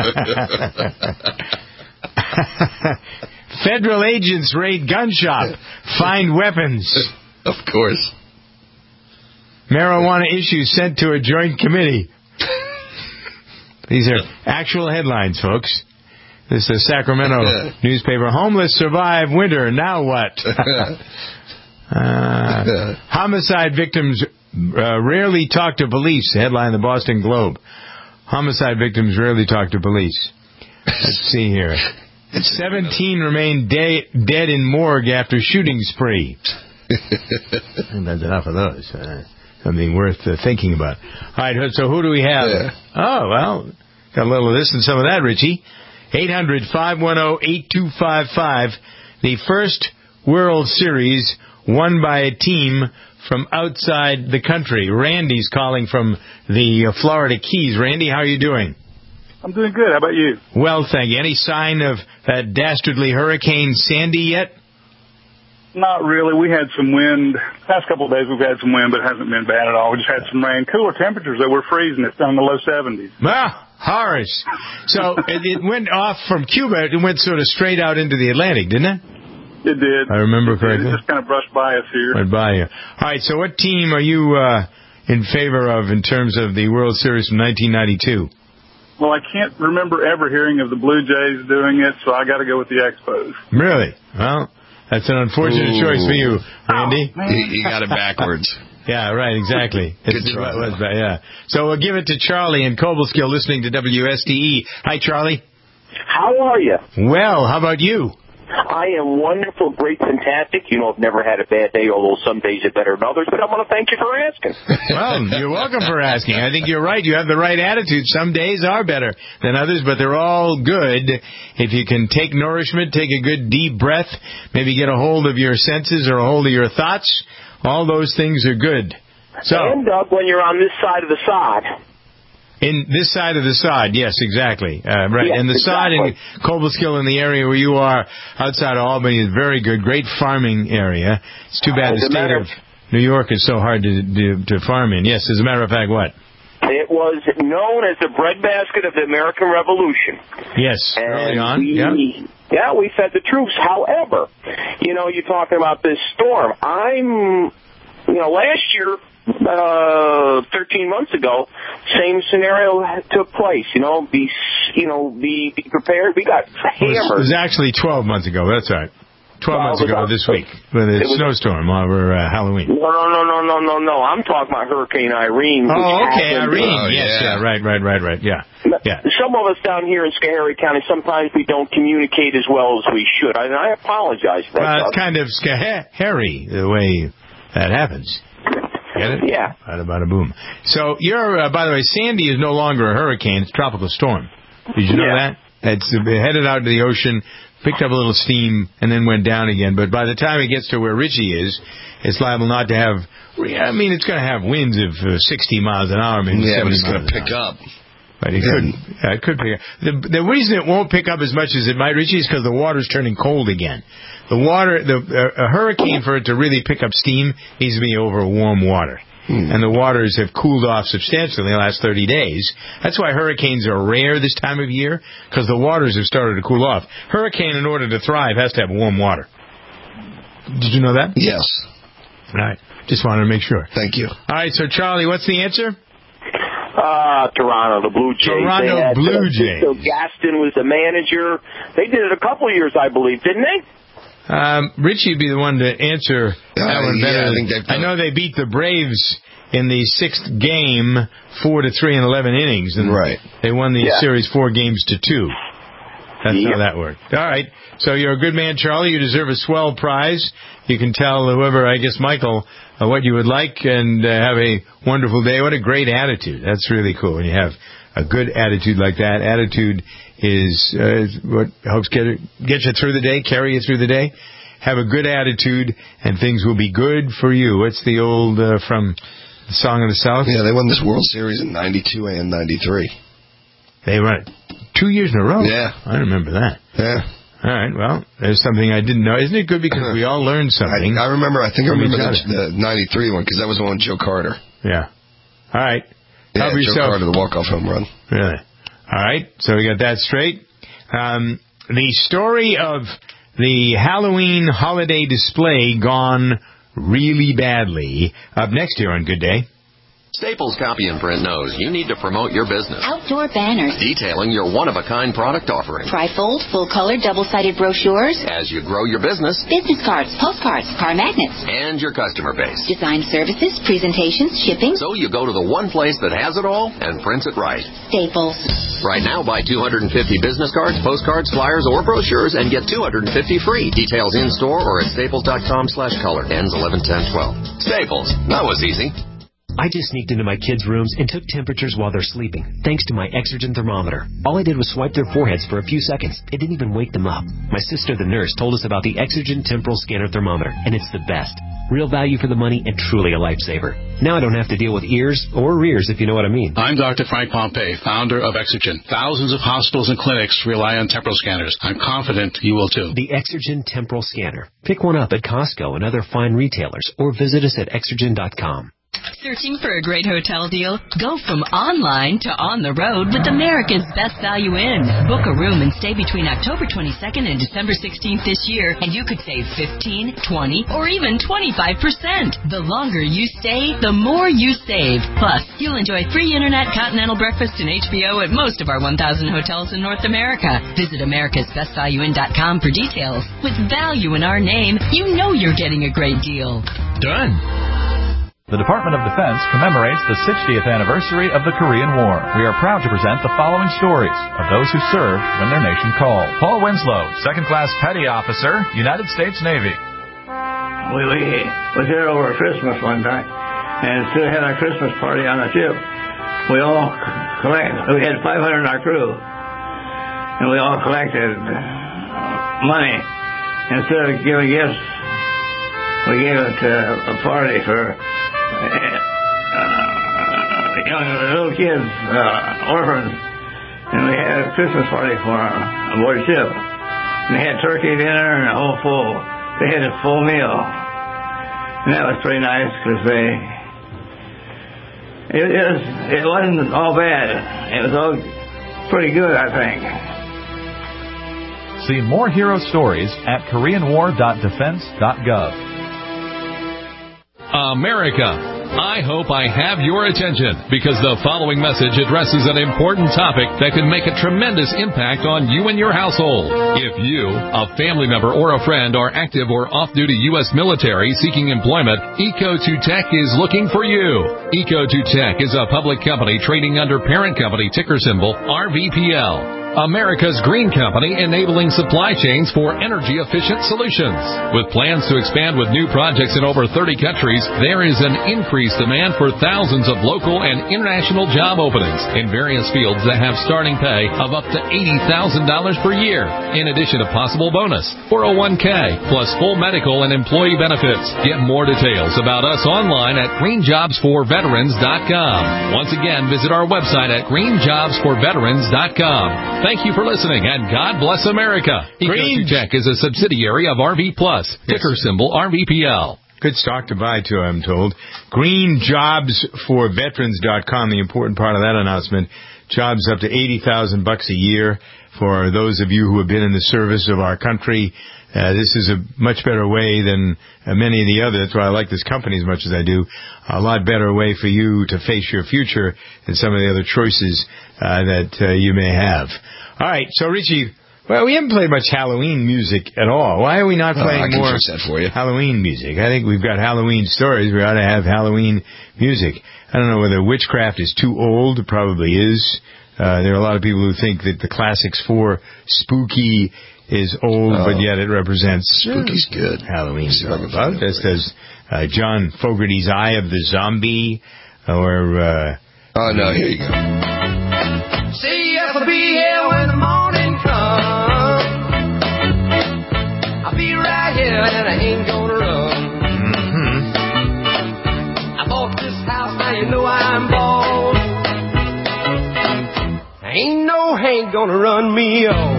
Speaker 1: Federal agents raid gun shop, find weapons.
Speaker 2: Of course.
Speaker 1: Marijuana issues sent to a joint committee. These are actual headlines, folks. This is a Sacramento newspaper. Homeless survive winter, now what? Homicide victims rarely talk to police. Headline the Boston Globe. Homicide victims rarely talk to police. Let's see here. 17 remain dead in morgue after shooting spree. That's enough of those. Something worth thinking about. All right, so who do we have?
Speaker 2: Yeah.
Speaker 1: Oh, well, got a little of this and some of that, Richie. 800-510-8255. The first World Series won by a team from outside the country. Randy's calling from the Florida Keys. Randy, how are you doing?
Speaker 18: I'm doing good. How about you?
Speaker 1: Well, thank you. Any sign of that dastardly Hurricane Sandy yet?
Speaker 18: Not really. We had some wind. Past couple of days we've had some wind, but it hasn't been bad at all. We just had some rain. Cooler temperatures that were freezing. It's down in the low 70s.
Speaker 1: Ah, harsh. So it went off from Cuba. It went sort of straight out into the Atlantic, didn't it?
Speaker 18: It did.
Speaker 1: I remember correctly.
Speaker 18: It just kind of brushed by us here.
Speaker 1: Went by you. All right, so what team are you in favor of in terms of the World Series from 1992?
Speaker 18: Well, I can't remember ever hearing of the Blue Jays doing it, so I got to go with the Expos.
Speaker 1: Really? Well, that's an unfortunate choice for you, Randy.
Speaker 2: You got it backwards.
Speaker 1: Yeah, right, exactly.
Speaker 2: Good try.
Speaker 1: Yeah. So we'll give it to Charlie in Cobleskill listening to WSTE. Hi, Charlie.
Speaker 19: How are you?
Speaker 1: Well, how about you?
Speaker 19: I am wonderful, great, fantastic. You know, I've never had a bad day, although some days are better than others, but I want to thank you for asking.
Speaker 1: Well, you're welcome for asking. I think you're right. You have the right attitude. Some days are better than others, but they're all good. If you can take nourishment, take a good deep breath, maybe get a hold of your senses or a hold of your thoughts, all those things are good. So,
Speaker 19: and, Doug, when you're on this side of the sod.
Speaker 1: In this side of the sod, yes, exactly. Right.
Speaker 19: Yes,
Speaker 1: and the sod in Cobleskill in the area where you are outside of Albany is very good. Great farming area. It's too bad the state of New York is so hard to farm in. Yes, as a matter of fact, what?
Speaker 19: It was known as the breadbasket of the American Revolution.
Speaker 1: Yes,
Speaker 19: and
Speaker 1: early on.
Speaker 19: We fed the troops. However, you're talking about this storm. Last year, 13 months ago, same scenario took place. Be prepared. We got hammered.
Speaker 1: It was actually 12 months ago. That's right. 12 months ago this week with a snowstorm over Halloween.
Speaker 19: No. I'm talking about Hurricane Irene.
Speaker 1: Irene. Yes, yeah. Right. Yeah.
Speaker 19: Some of us down here in Schoharie County, sometimes we don't communicate as well as we should. I apologize for that.
Speaker 1: It's kind of Schoharie, the way that happens. Get it?
Speaker 19: Yeah.
Speaker 1: Bada boom. So you're, by the way, Sandy is no longer a hurricane. It's a tropical storm. Did you know that? It's headed out to the ocean, picked up a little steam, and then went down again. But by the time it gets to where Richie is, it's liable not to have, it's going to have winds of 60 miles an hour. Maybe
Speaker 2: but it's going to pick up.
Speaker 1: But it could pick up. The reason it won't pick up as much as it might, Richie, is because the water's turning cold again. A hurricane, for it to really pick up steam, needs to be over warm water. And the waters have cooled off substantially in the last 30 days. That's why hurricanes are rare this time of year, because the waters have started to cool off. Hurricane, in order to thrive, has to have warm water. Did you know that?
Speaker 2: Yes.
Speaker 1: All right. Just wanted to make sure.
Speaker 2: Thank you.
Speaker 1: All right, so Charlie, what's the answer?
Speaker 19: Toronto, the Blue Jays.
Speaker 1: Toronto Blue Jays.
Speaker 19: So Gaston was the manager. They did it a couple of years, I believe, didn't they?
Speaker 1: Richie would be the one to answer that one better. I know they beat the Braves in the 6th game 4-3 in 11 innings. And they won the series 4-2. That's how that worked. All right. So you're a good man, Charlie. You deserve a swell prize. You can tell whoever, I guess Michael, what you would like and have a wonderful day. What a great attitude. That's really cool when you have a good attitude like that. Attitude is what helps get you through the day, carry you through the day. Have a good attitude, and things will be good for you. What's the old from the Song of the South?
Speaker 2: Yeah, they won this World Series in 92 and 93.
Speaker 1: They won it 2 years in a row?
Speaker 2: Yeah.
Speaker 1: I remember that.
Speaker 2: Yeah.
Speaker 1: All right, well, there's something I didn't know. Isn't it good because we all learned something?
Speaker 2: I remember the 93 one, because that was the one with Joe Carter.
Speaker 1: Yeah. All right.
Speaker 2: Yeah,
Speaker 1: Help yourself.
Speaker 2: Joe Carter, the walk-off home run.
Speaker 1: Really? All right, so we got that straight. The story of the Halloween holiday display gone really badly. Up next here on Good Day.
Speaker 20: Staples Copy and Print knows you need to promote your business.
Speaker 7: Outdoor banners.
Speaker 20: Detailing your one-of-a-kind product offering.
Speaker 7: Trifold, full-color, double-sided brochures.
Speaker 20: As you grow your business.
Speaker 7: Business cards, postcards, car magnets.
Speaker 20: And your customer base.
Speaker 7: Design services, presentations, shipping.
Speaker 20: So you go to the one place that has it all and prints it right.
Speaker 7: Staples.
Speaker 20: Right now, buy 250 business cards, postcards, flyers, or brochures and get 250 free. Details in-store or at staples.com/color. Ends 11/10/12. Staples. That was easy.
Speaker 5: I just sneaked into my kids' rooms and took temperatures while they're sleeping, thanks to my Exergen thermometer. All I did was swipe their foreheads for a few seconds. It didn't even wake them up. My sister, the nurse, told us about the Exergen temporal scanner thermometer, and it's the best. Real value for the money and truly a lifesaver. Now I don't have to deal with ears or rears, if you know what I mean.
Speaker 6: I'm Dr. Frank Pompey, founder of Exergen. Thousands of hospitals and clinics rely on temporal scanners. I'm confident you will too.
Speaker 5: The Exergen temporal scanner. Pick one up at Costco and other fine retailers, or visit us at Exergen.com.
Speaker 21: Searching for a great hotel deal? Go from online to on the road with America's Best Value Inn. Book a room and stay between October 22nd and December 16th this year, and you could save 15, 20, or even 25%. The longer you stay, the more you save. Plus, you'll enjoy free internet, continental breakfast, and HBO at most of our 1,000 hotels in North America. Visit americasbestvalueinn.com for details. With value in our name, you know you're getting a great deal.
Speaker 12: Done. The Department of Defense commemorates the 60th anniversary of the Korean War. We are proud to present the following stories of those who served when their nation called. Paul Winslow, second-class petty officer, United States Navy.
Speaker 22: We was there over Christmas one time, and still had our Christmas party on the ship. We all we had 500 in our crew, and we all collected money. Instead of giving gifts, we gave it to a party for young little kids, orphans, and we had a Christmas party for them aboard ship. And they had turkey dinner and they had a full meal, and that was pretty nice because it wasn't all bad. It was all pretty good, I think.
Speaker 12: See more hero stories at koreanwar.defense.gov.
Speaker 23: America, I hope I have your attention because the following message addresses an important topic that can make a tremendous impact on you and your household. If you, a family member, or a friend are active or off-duty U.S. military seeking employment, Eco2Tech is looking for you. Eco2Tech is a public company trading under parent company ticker symbol RVPL. America's green company enabling supply chains for energy-efficient solutions. With plans to expand with new projects in over 30 countries, there is an increased demand for thousands of local and international job openings in various fields that have starting pay of up to $80,000 per year, in addition to possible bonus, 401k, plus full medical and employee benefits. Get more details about us online at greenjobsforveterans.com. Once again, visit our website at greenjobsforveterans.com. Thank you for listening, and God bless America. Eco2Tech is a subsidiary of RV Plus, ticker symbol RVPL.
Speaker 1: Good stock to buy, too, I'm told. GreenJobsForVeterans.com, the important part of that announcement. Jobs up to $80,000 a year for those of you who have been in the service of our country. This is a much better way than many of the others. That's why I like this company as much as I do. A lot better way for you to face your future than some of the other choices that you may have. All right, so Richie, well, we haven't played much Halloween music at all. Why are we not playing more Halloween music? I think we've got Halloween stories. We ought to have Halloween music. I don't know whether Witchcraft is too old. It probably is. There are a lot of people who think that the Classics 4 Spooky is old, but yet it represents
Speaker 2: Spooky's good.
Speaker 1: Halloween. As does John Fogerty's Eye of the Zombie, or...
Speaker 2: oh, no, here you go.
Speaker 3: See, yes, I'll be here when the morning comes. I'll be right here and I ain't gonna run. I bought this house, now you know I'm bald. Ain't no Hank gonna run me off.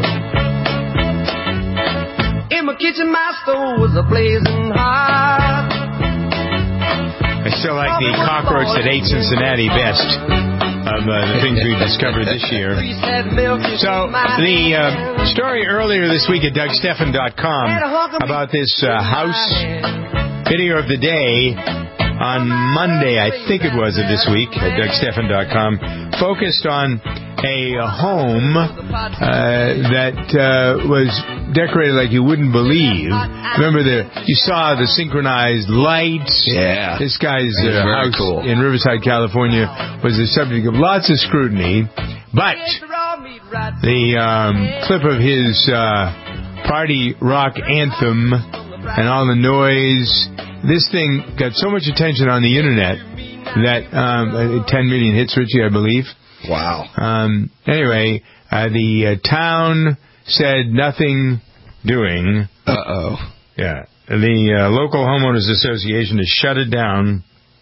Speaker 3: In my kitchen, my stove was a-blazing hot.
Speaker 1: I still like the cockroach that ate Cincinnati best of the things we've discovered this year. So, the story earlier this week at DougStephan.com about this house video of the day on Monday, I think it was, of this week at DougStephan.com, focused on a home that was decorated like you wouldn't believe. Remember, you saw the synchronized lights.
Speaker 2: Yeah.
Speaker 1: This guy's house in Riverside, California, was the subject of lots of scrutiny. But the clip of his party rock anthem and all the noise, this thing got so much attention on the internet that 10 million hits, Richie, I believe.
Speaker 2: Wow.
Speaker 1: Anyway, the town said nothing doing.
Speaker 2: Uh-oh.
Speaker 1: Yeah. The local homeowners association has shut it down.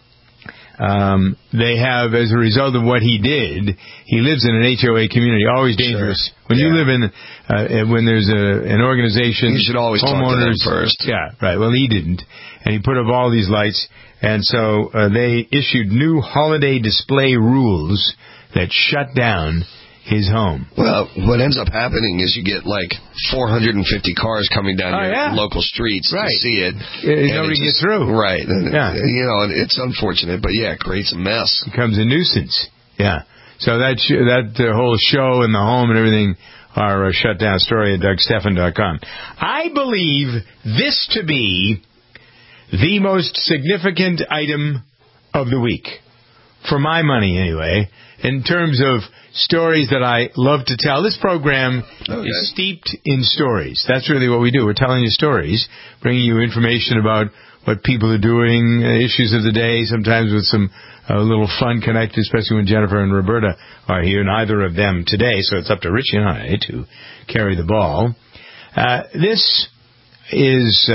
Speaker 1: They have, as a result of what he did, he lives in an HOA community, always dangerous. Sure. When you live in, when there's an organization,
Speaker 2: you should always
Speaker 1: homeowners,
Speaker 2: talk to them first.
Speaker 1: Yeah, right. Well, he didn't. And he put up all these lights. And so they issued new holiday display rules that shut down his home.
Speaker 2: Well, what ends up happening is you get like 450 cars coming down your local streets to see it.
Speaker 1: Nobody gets through.
Speaker 2: Right. Yeah. You know, and it's unfortunate, but yeah, it creates a mess.
Speaker 1: It becomes a nuisance. Yeah. So that whole show and the home and everything are a shut down. Story at DougStephan.com. I believe this to be the most significant item of the week. For my money, anyway, in terms of stories that I love to tell. This program is steeped in stories. That's really what we do. We're telling you stories, bringing you information about what people are doing, issues of the day, sometimes with some little fun connected, especially when Jennifer and Roberta are here, neither of them today, so it's up to Richie and I to carry the ball. This is...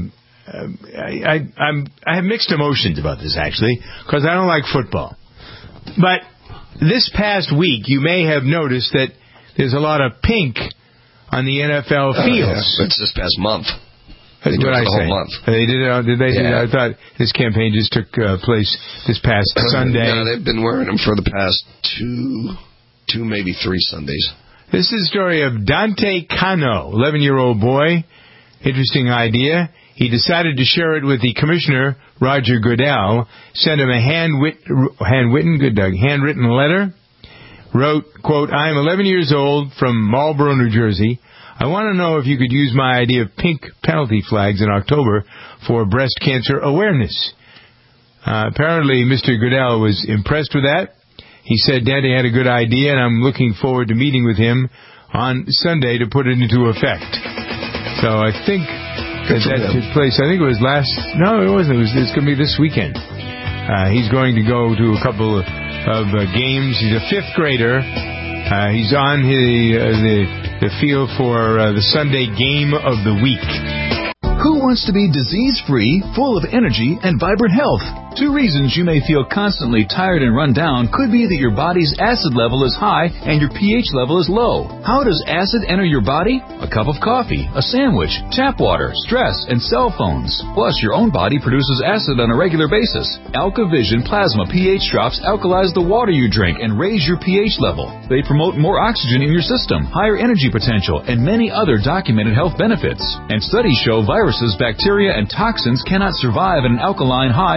Speaker 1: I have mixed emotions about this, actually, because I don't like football. But this past week, you may have noticed that there's a lot of pink on the NFL fields.
Speaker 2: Yeah. It's this past month.
Speaker 1: They do it for the whole month. They did it. Did they? Yeah. I thought this campaign just took place this past Sunday.
Speaker 2: No, they've been wearing them for the past two, maybe 3 Sundays.
Speaker 1: This is the story of Dante Cano, 11-year-old boy. Interesting idea. He decided to share it with the commissioner, Roger Goodell, sent him a handwritten letter, wrote, quote, I am 11 years old from Marlboro, New Jersey. I want to know if you could use my idea of pink penalty flags in October for breast cancer awareness. Apparently, Mr. Goodell was impressed with that. He said Dante had a good idea, and I'm looking forward to meeting with him on Sunday to put it into effect. So I think... that took place. I think it was no, it wasn't. It's going to be this weekend. He's going to go to a couple of games. He's a 5th grader. He's on the field for the Sunday game of the week.
Speaker 4: Who wants to be disease-free, full of energy, and vibrant health? 2 reasons you may feel constantly tired and run down could be that your body's acid level is high and your pH level is low. How does acid enter your body? A cup of coffee, a sandwich, tap water, stress, and cell phones. Plus, your own body produces acid on a regular basis. AlkaVision Plasma pH drops alkalize the water you drink and raise your pH level. They promote more oxygen in your system, higher energy potential, and many other documented health benefits. And studies show viruses, bacteria, and toxins cannot survive at an alkaline high pH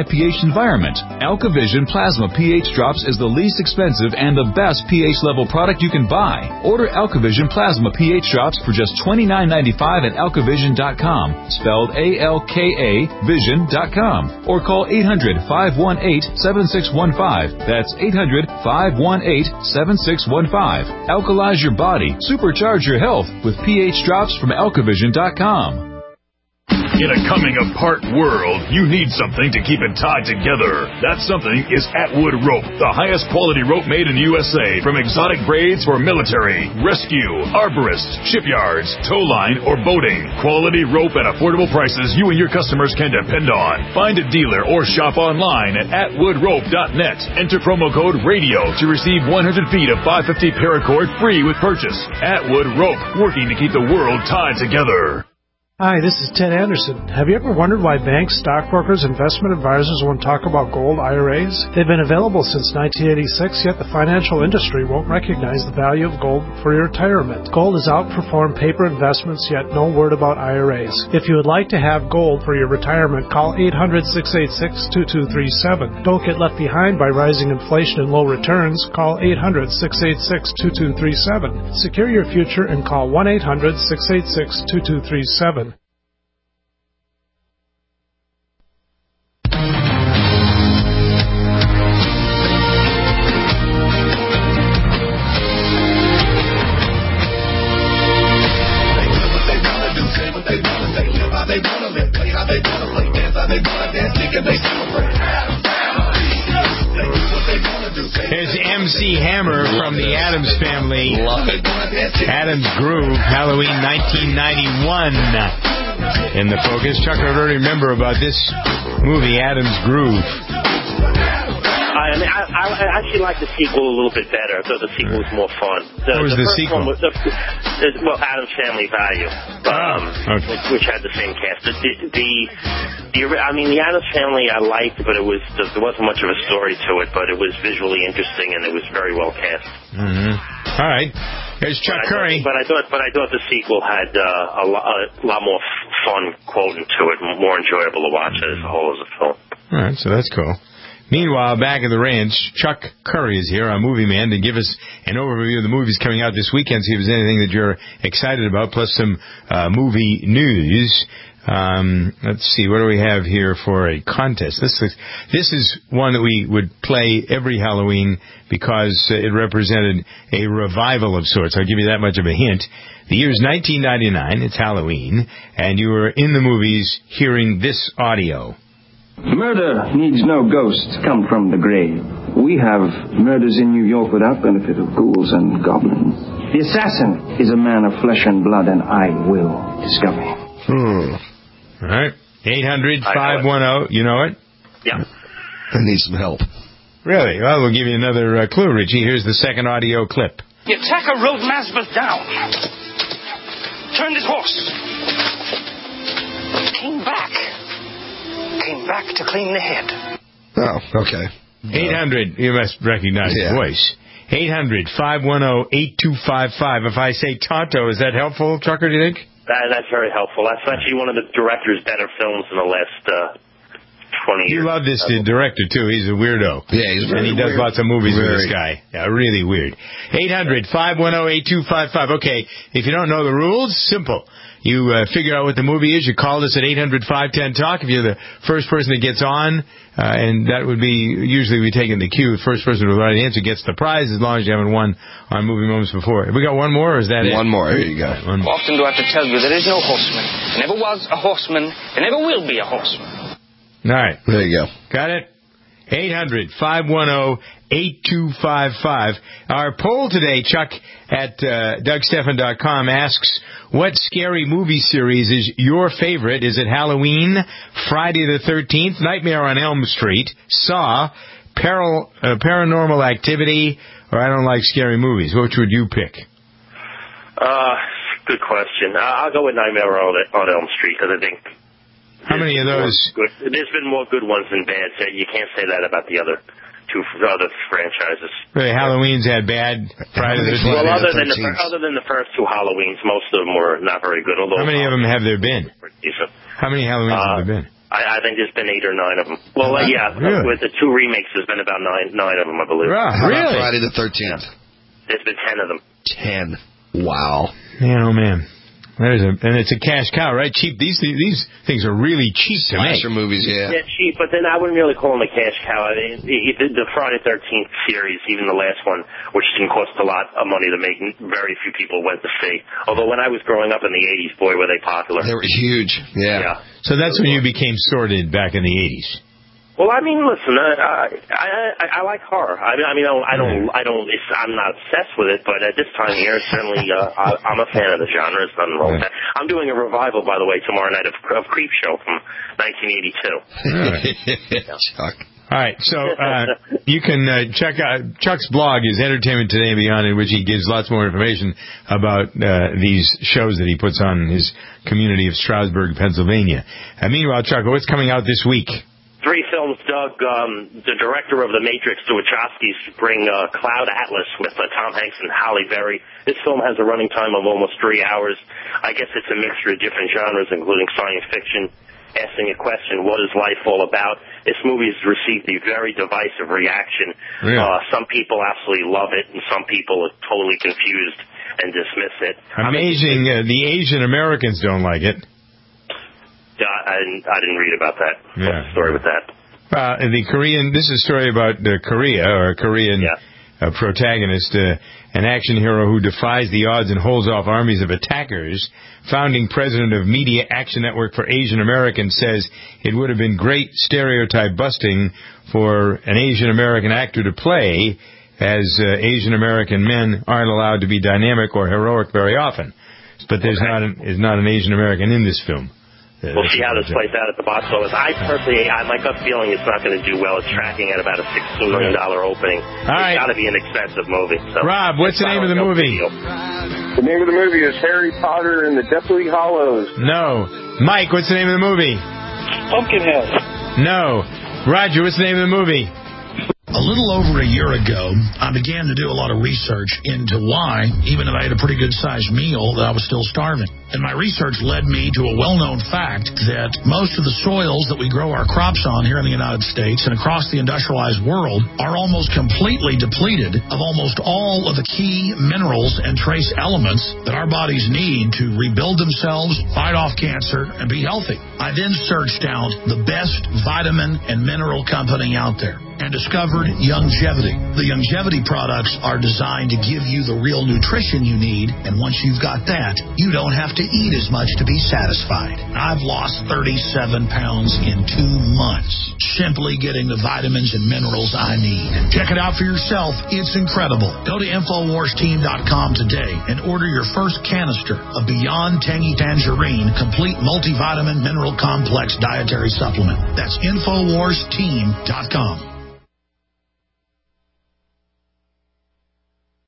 Speaker 4: environment. AlkaVision Plasma pH Drops is the least expensive and the best pH level product you can buy. Order AlkaVision Plasma pH Drops for just $29.95 at alkavision.com, spelled ALKA vision.com, or call 800-518-7615. That's 800-518-7615. Alkalize your body. Supercharge your health with pH Drops from alkavision.com.
Speaker 8: In a coming-apart world, you need something to keep it tied together. That something is Atwood Rope, the highest quality rope made in the USA, from exotic braids for military, rescue, arborists, shipyards, tow line, or boating. Quality rope at affordable prices you and your customers can depend on. Find a dealer or shop online at atwoodrope.net. Enter promo code RADIO to receive 100 feet of 550 paracord free with purchase. Atwood Rope, working to keep the world tied together.
Speaker 9: Hi, this is Ted Anderson. Have you ever wondered why banks, stockbrokers, investment advisors won't talk about gold IRAs? They've been available since 1986, yet the financial industry won't recognize the value of gold for your retirement. Gold has outperformed paper investments, yet no word about IRAs. If you would like to have gold for your retirement, call 800-686-2237. Don't get left behind by rising inflation and low returns. Call 800-686-2237. Secure your future and call 1-800-686-2237.
Speaker 1: There's MC Hammer from the Addams Family. Addams Groove, Halloween 1991 in the focus. Chuck, I already remember about this movie, Addams Groove.
Speaker 10: I actually like the sequel a little bit better. I thought the sequel was more fun.
Speaker 1: What was the sequel?
Speaker 10: Addams Family Value, which had the same cast. The Addams Family I liked, but there wasn't much of a story to it, but it was visually interesting and it was very well cast.
Speaker 1: Mm-hmm. All right. Here's Chuck Curry.
Speaker 10: But I thought the sequel had a lot more fun quoting to it, more enjoyable to watch as a whole as a film.
Speaker 1: All right, so that's cool. Meanwhile, back at the ranch, Chuck Curry is here, our movie man, to give us an overview of the movies coming out this weekend, see if there's anything that you're excited about, plus some movie news. Let's see, what do we have here for a contest? This is one that we would play every Halloween because it represented a revival of sorts. I'll give you that much of a hint. The year is 1999, it's Halloween, and you were in the movies hearing this audio.
Speaker 24: Murder needs no ghosts come from the grave. We have murders in New York without benefit of ghouls and goblins. The assassin is a man of flesh and blood, and I will discover him.
Speaker 1: All right. 800-510. You know it?
Speaker 10: Yeah.
Speaker 2: I need some help.
Speaker 1: Really? Well, we'll give you another clue, Richie. Here's the second audio clip.
Speaker 25: The attacker rode Masbeth down. Turned his horse. Came back to clean the head.
Speaker 2: Oh, okay.
Speaker 1: 800, you must recognize the voice. 800-510-8255. If I say Tonto, is that helpful, Trucker, do you think?
Speaker 10: That's very helpful. That's actually one of the director's better films in the last 20 years.
Speaker 1: You love this director, too. He's a weirdo.
Speaker 2: Yeah, he's very
Speaker 1: And he does
Speaker 2: weird.
Speaker 1: lots of movies with this guy. Yeah, really weird. 800-510-8255. Okay, if you don't know the rules, simple. You figure out what the movie is. You call us at 800-510-TALK. If you're the first person that gets on, and that would be, usually we take in the queue, the first person with the right answer gets the prize, as long as you haven't won on Movie Moments before. Have we got one more, or is that it?
Speaker 2: One more. Here you go.
Speaker 25: Often do I have to tell you there is no horseman. There never was a horseman. There never will be a horseman.
Speaker 1: All right.
Speaker 2: There you go.
Speaker 1: Got it? 800-510-8255. Our poll today, Chuck, at DougStephan.com asks, what scary movie series is your favorite? Is it Halloween, Friday the 13th, Nightmare on Elm Street, Saw, Paranormal Activity, or I don't like scary movies? Which would you pick?
Speaker 10: Good question. I'll go with Nightmare on Elm Street because I think...
Speaker 1: How many of those?
Speaker 10: There's been more good ones than bad. So you can't say that about the other franchises.
Speaker 1: Really, Halloween's had bad. Friday the 13th.
Speaker 10: Well, other than the first two Halloweens, most of them were not very good. Although
Speaker 1: how many of them have there been?
Speaker 10: Decent.
Speaker 1: How many Halloweens have there been?
Speaker 10: I think there's been 8 or 9 of them. Well, really? With the 2 remakes, there's been about 9 of them, I believe.
Speaker 2: How about Friday the 13th?
Speaker 10: There's been 10 of them.
Speaker 2: 10. Wow.
Speaker 1: Man, oh man. And it's a cash cow, right? Cheap. These things are really cheap to make.
Speaker 2: Slasher movies, yeah.
Speaker 10: Yeah, cheap, but then I wouldn't really call them a cash cow. I mean, the Friday the 13th series, even the last one, which didn't cost a lot of money to make, very few people went to see. Although when I was growing up in the 80s, boy, were they popular.
Speaker 2: They were huge, yeah.
Speaker 1: So that's when you became sordid back in the 80s.
Speaker 10: Well, I mean, listen, I like horror. I'm not obsessed with it, but at this time of year, certainly, I'm a fan of the genre. There's nothing wrong with that. I'm doing a revival, by the way, tomorrow night of Creepshow from 1982.
Speaker 2: Chuck.
Speaker 1: All right, so you can check out Chuck's blog is Entertainment Today and Beyond, in which he gives lots more information about these shows that he puts on in his community of Stroudsburg, Pennsylvania. Meanwhile, Chuck, what's coming out this week?
Speaker 10: 3 films, Doug. The director of The Matrix, the Wachowskis, bring Cloud Atlas with Tom Hanks and Halle Berry. This film has a running time of almost 3 hours. I guess it's a mixture of different genres, including science fiction, asking a question, what is life all about? This movie has received a very divisive reaction. Really? Some people absolutely love it, and some people are totally confused and dismiss it.
Speaker 1: Amazing. The Asian Americans don't like it.
Speaker 10: I didn't read about that. What's the story with that?
Speaker 1: The Korean, this is a story about Korea, or a Korean protagonist, an action hero who defies the odds and holds off armies of attackers. Founding president of Media Action Network for Asian Americans says it would have been great stereotype busting for an Asian American actor to play, as Asian American men aren't allowed to be dynamic or heroic very often. But there's not an Asian American in this film.
Speaker 10: We'll see how this plays out at the box office. My gut feeling it's not going to do well. It's tracking at about a $16 million opening. It's got to be an expensive movie. So
Speaker 1: Rob, what's the name of the movie?
Speaker 11: The name of the movie is Harry Potter and the Deathly Hallows.
Speaker 1: No. Mike, what's the name of the movie?
Speaker 11: Pumpkinhead.
Speaker 1: No. Roger, what's the name of the movie?
Speaker 13: A little over a year ago, I began to do a lot of research into why, even if I had a pretty good-sized meal, that I was still starving. And my research led me to a well-known fact that most of the soils that we grow our crops on here in the United States and across the industrialized world are almost completely depleted of almost all of the key minerals and trace elements that our bodies need to rebuild themselves, fight off cancer, and be healthy. I then searched out the best vitamin and mineral company out there and discovered Youngevity. The Youngevity products are designed to give you the real nutrition you need, and once you've got that, you don't have to eat as much to be satisfied. I've lost 37 pounds in 2 months, simply getting the vitamins and minerals I need. Check it out for yourself. It's incredible. Go to InfoWarsTeam.com today and order your first canister of Beyond Tangy Tangerine Complete Multivitamin Mineral Complex Dietary Supplement. That's InfoWarsTeam.com.